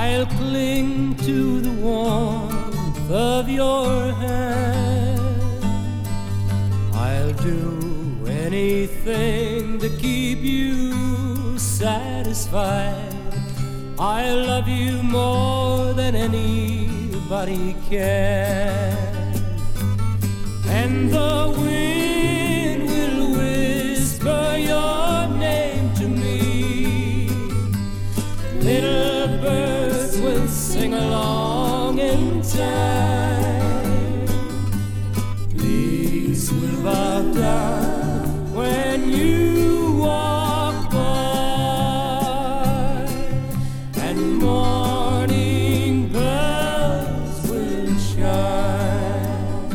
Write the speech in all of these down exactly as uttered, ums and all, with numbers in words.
I'll cling to the warmth of your hand. I'll do anything to keep you satisfied. I love you more than anybody can. And the wind will whisper your name to me. Little birds will sing along in time. Leaves will bow down when you walk by, and morning bells will chime.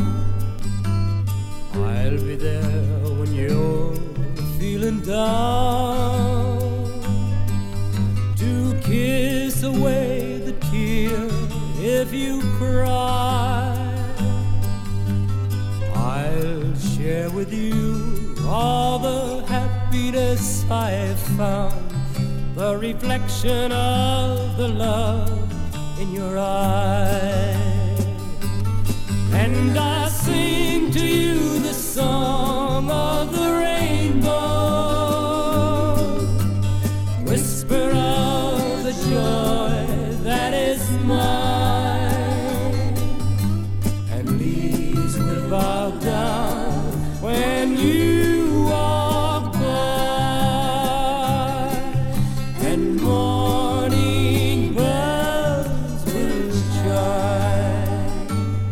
I'll be there when you're feeling down, to kiss away the tear if you cry. I'll share with you all the happiness I've found, the reflection of the love in your eyes. And I sing to you the song of the rainbow, whisper of the joy that is mine. And leaves will bow down when you walk by, and morning bells will chime.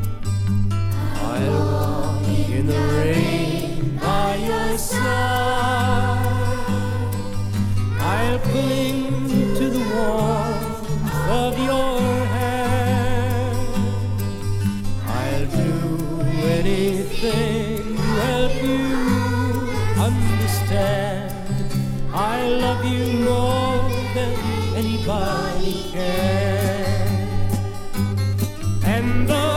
I'll walk in the rain by your side. I'll cling to the warmth of your hand. I'll do anything to help you understand. I love you more than anybody can. And the